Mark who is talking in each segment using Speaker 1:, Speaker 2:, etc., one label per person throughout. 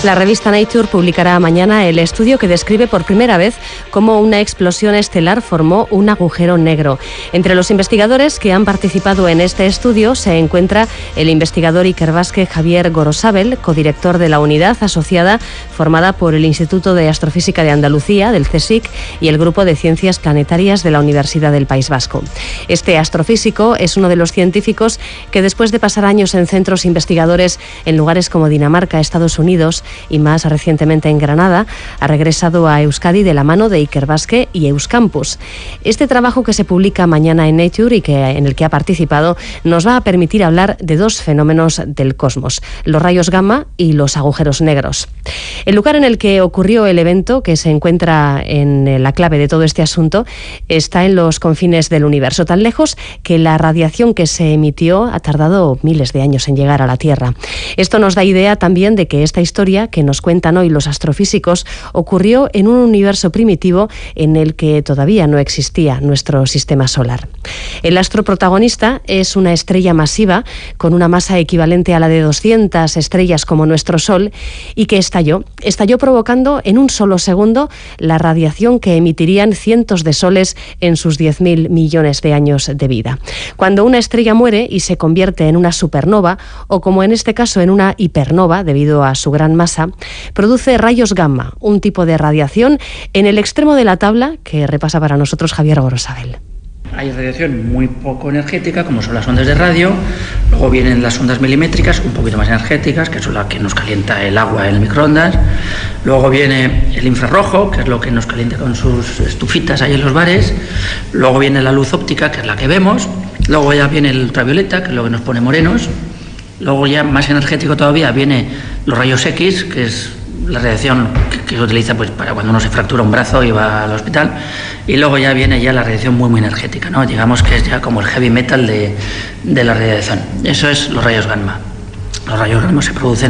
Speaker 1: La revista Nature publicará mañana el estudio que describe por primera vez cómo una explosión estelar formó un agujero negro. Entre los investigadores que han participado en este estudio se encuentra el investigador ikerbasque Javier Gorosabel, codirector de la unidad asociada formada por el Instituto de Astrofísica de Andalucía, del CSIC, y el Grupo de Ciencias Planetarias de la Universidad del País Vasco. Este astrofísico es uno de los científicos que, después de pasar años en centros investigadores en lugares como Dinamarca, Estados Unidos y más recientemente en Granada, ha regresado a Euskadi de la mano de Ikerbasque y Euskampus. Este trabajo, que se publica mañana en Nature y en el que ha participado, nos va a permitir hablar de dos fenómenos del cosmos: los rayos gamma y los agujeros negros. El lugar en el que ocurrió el evento, que se encuentra en la clave de todo este asunto, está en los confines del universo, tan lejos que la radiación que se emitió ha tardado miles de años en llegar a la Tierra. Esto nos da idea también de que esta historia que nos cuentan hoy los astrofísicos ocurrió en un universo primitivo en el que todavía no existía nuestro sistema solar. El astro protagonista es una estrella masiva con una masa equivalente a la de 200 estrellas como nuestro Sol, y que estalló provocando en un solo segundo la radiación que emitirían cientos de soles en sus 10.000 millones de años de vida. Cuando una estrella muere y se convierte en una supernova, o como en este caso en una hipernova debido a su gran masa, produce rayos gamma, un tipo de radiación en el extremo de la tabla que repasa para nosotros Javier Gorosabel.
Speaker 2: Hay radiación muy poco energética, como son las ondas de radio. Luego vienen las ondas milimétricas, un poquito más energéticas, que son las que nos calienta el agua en el microondas. Luego viene el infrarrojo, que es lo que nos calienta con sus estufitas ahí en los bares. Luego viene la luz óptica, que es la que vemos. Luego ya viene el ultravioleta, que es lo que nos pone morenos. Luego, ya más energético todavía, viene los rayos X, que es la radiación que se utiliza pues para cuando uno se fractura un brazo y va al hospital. Y luego ya viene la radiación muy energética, ¿no? Digamos que es ya como el heavy metal de la radiación. Eso es los rayos gamma. Los rayos gamma se producen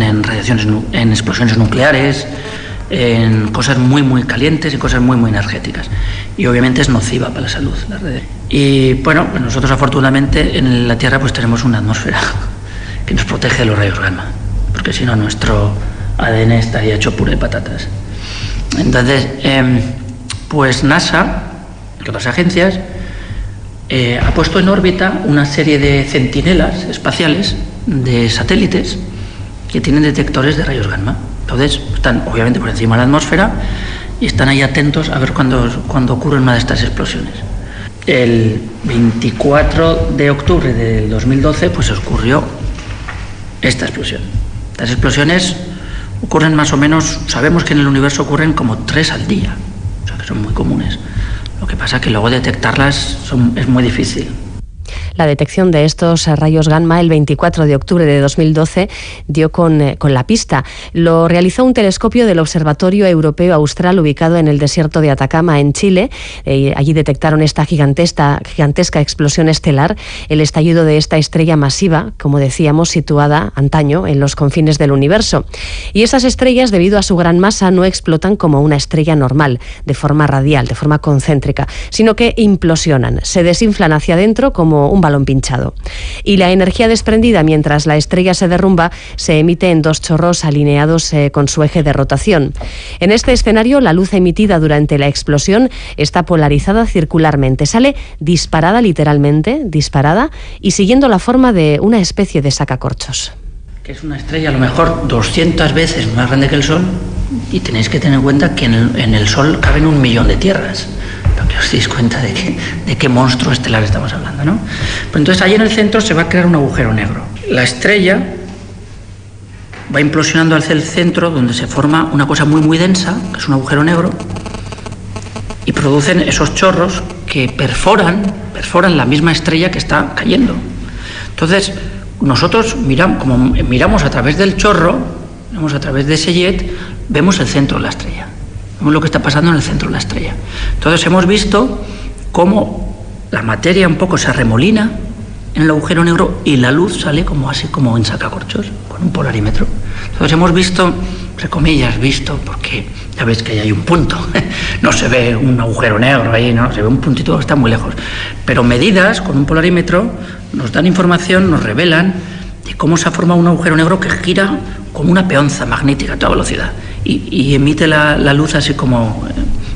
Speaker 2: en explosiones nucleares, en cosas muy calientes y cosas muy energéticas. Y obviamente es nociva para la salud, la radiación. Y bueno, pues nosotros afortunadamente en la Tierra pues tenemos una atmósfera que nos protege de los rayos gamma, porque si no nuestro ADN estaría hecho puré de patatas. Entonces, pues NASA y otras agencias ha puesto en órbita una serie de centinelas espaciales de satélites que tienen detectores de rayos gamma. Entonces, están obviamente por encima de la atmósfera y están ahí atentos a ver cuando ocurre una de estas explosiones. El 24 de octubre del 2012 pues ocurrió esta explosión. Estas explosiones ocurren más o menos, sabemos que en el universo ocurren como 3 al día, o sea que son muy comunes. Lo que pasa es que luego detectarlas es muy difícil.
Speaker 1: La detección de estos rayos gamma el 24 de octubre de 2012 dio con la pista. Lo realizó un telescopio del Observatorio Europeo Austral ubicado en el desierto de Atacama, en Chile. Allí detectaron esta gigantesca explosión estelar, el estallido de esta estrella masiva, como decíamos, situada antaño en los confines del universo. Y esas estrellas, debido a su gran masa, no explotan como una estrella normal, de forma radial, de forma concéntrica, sino que implosionan, se desinflan hacia adentro como un balón pinchado. Y la energía desprendida mientras la estrella se derrumba se emite en 2 chorros alineados con su eje de rotación. En este escenario, la luz emitida durante la explosión está polarizada circularmente, sale disparada, literalmente disparada, y siguiendo la forma de una especie de sacacorchos.
Speaker 2: Que es una estrella a lo mejor 200 veces más grande que el Sol, y tenéis que tener en cuenta que en el Sol caben 1 millón de tierras, para que os deis cuenta de qué monstruo estelar estamos hablando, ¿no? Pues entonces ahí en el centro se va a crear un agujero negro. La estrella va implosionando hacia el centro, donde se forma una cosa muy densa, que es un agujero negro, y producen esos chorros que perforan la misma estrella que está cayendo. Entonces, nosotros miramos a través del chorro, a través de ese jet, vemos el centro de la estrella. Vemos lo que está pasando en el centro de la estrella. Entonces hemos visto cómo la materia un poco se arremolina en el agujero negro y la luz sale así como en sacacorchos, con un polarímetro. Entonces hemos visto, entre comillas, porque ya veis que ahí hay un punto, no se ve un agujero negro ahí, no, se ve un puntito que está muy lejos. Pero medidas con un polarímetro nos dan información, nos revelan de cómo se ha formado un agujero negro que gira como una peonza magnética a toda velocidad y emite la luz así como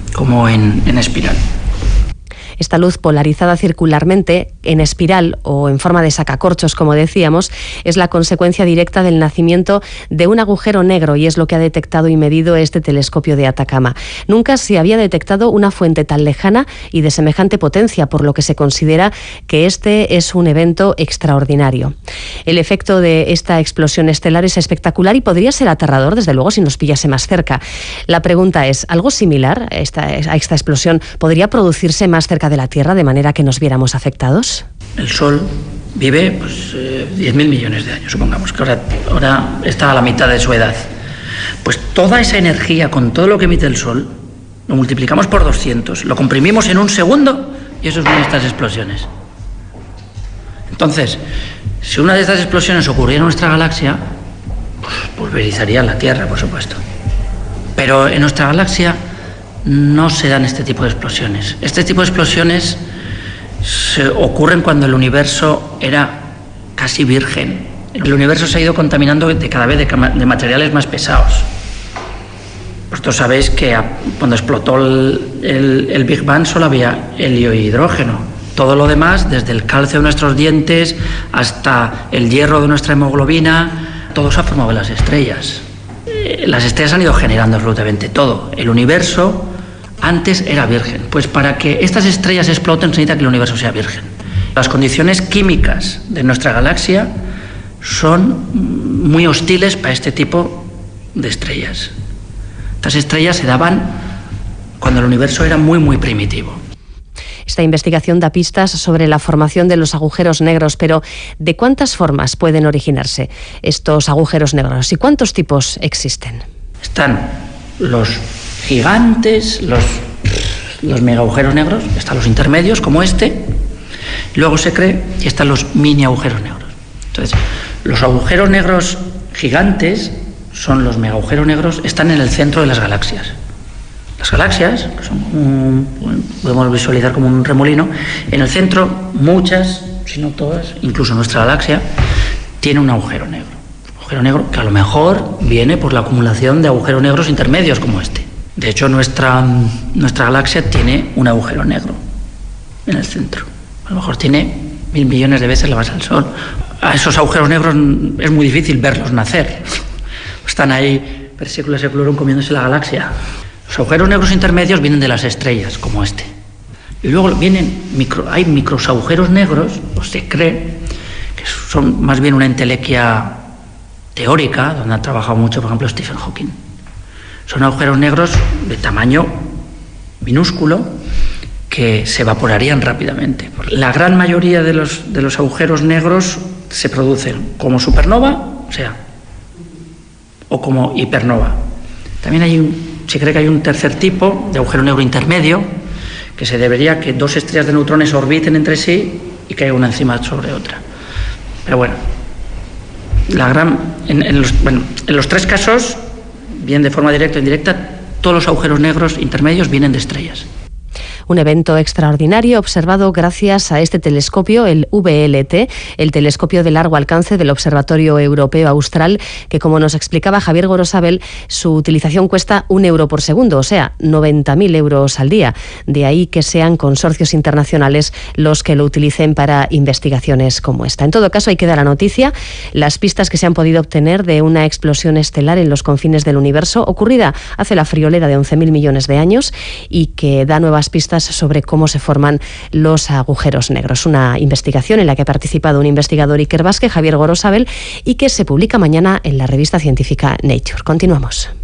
Speaker 2: en espiral.
Speaker 1: Esta luz polarizada circularmente, en espiral o en forma de sacacorchos, como decíamos, es la consecuencia directa del nacimiento de un agujero negro y es lo que ha detectado y medido este telescopio de Atacama. Nunca se había detectado una fuente tan lejana y de semejante potencia, por lo que se considera que este es un evento extraordinario. El efecto de esta explosión estelar es espectacular y podría ser aterrador, desde luego, si nos pillase más cerca. La pregunta es, ¿algo similar a esta explosión podría producirse más cerca de la Tierra, de manera que nos viéramos afectados?
Speaker 2: El Sol vive 10.000 millones de años, supongamos que ahora está a la mitad de su edad. Pues toda esa energía, con todo lo que emite el Sol, lo multiplicamos por 200, lo comprimimos en un segundo y eso es una de estas explosiones. Entonces, si una de estas explosiones ocurriera en nuestra galaxia, pues pulverizaría la Tierra, por supuesto. Pero en nuestra galaxia no se dan este tipo de explosiones. Este tipo de explosiones ocurren cuando el universo era casi virgen. El universo se ha ido contaminando cada vez de materiales más pesados. Vosotros sabéis que cuando explotó el Big Bang solo había helio e hidrógeno. Todo lo demás, desde el calcio de nuestros dientes hasta el hierro de nuestra hemoglobina, todo se ha formado en las estrellas. Las estrellas han ido generando absolutamente todo. El universo antes era virgen. Pues para que estas estrellas exploten se necesita que el universo sea virgen. Las condiciones químicas de nuestra galaxia son muy hostiles para este tipo de estrellas. Estas estrellas se daban cuando el universo era muy, muy primitivo.
Speaker 1: Esta investigación da pistas sobre la formación de los agujeros negros, pero ¿de cuántas formas pueden originarse estos agujeros negros y cuántos tipos existen?
Speaker 2: Están los gigantes, los mega agujeros negros, están los intermedios como este, luego se cree que están los mini agujeros negros. Entonces, los agujeros negros gigantes son los mega agujeros negros, están en el centro de las galaxias. Las galaxias, que son podemos visualizar como un remolino, en el centro muchas, si no todas, incluso nuestra galaxia, tiene un agujero negro. Un agujero negro que a lo mejor viene por la acumulación de agujeros negros intermedios como este. De hecho, nuestra galaxia tiene un agujero negro en el centro. A lo mejor tiene 1.000 millones de veces la masa del Sol. A esos agujeros negros es muy difícil verlos nacer. Están ahí per secula seculorum comiéndose la galaxia. Los agujeros negros intermedios vienen de las estrellas, como este. Y luego hay micros agujeros negros, o se cree, que son más bien una entelequia teórica, donde ha trabajado mucho, por ejemplo, Stephen Hawking. Son agujeros negros de tamaño minúsculo que se evaporarían rápidamente. La gran mayoría de los agujeros negros se producen como supernova, o como hipernova. También se cree que hay un tercer tipo de agujero negro intermedio, que se debería que dos estrellas de neutrones orbiten entre sí y caiga una encima sobre otra. Pero bueno, en los tres casos, bien de forma directa o indirecta, todos los agujeros negros intermedios vienen de estrellas.
Speaker 1: Un evento extraordinario observado gracias a este telescopio, el VLT, el telescopio de largo alcance del Observatorio Europeo Austral, que, como nos explicaba Javier Gorosabel, su utilización cuesta 1 euro por segundo, o sea, 90.000 euros al día. De ahí que sean consorcios internacionales los que lo utilicen para investigaciones como esta. En todo caso, hay que dar la noticia, las pistas que se han podido obtener de una explosión estelar en los confines del universo, ocurrida hace la friolera de 11.000 millones de años y que da nuevas pistas sobre cómo se forman los agujeros negros. Una investigación en la que ha participado un investigador ikerbasque, Javier Gorosabel, y que se publica mañana en la revista científica Nature. Continuamos.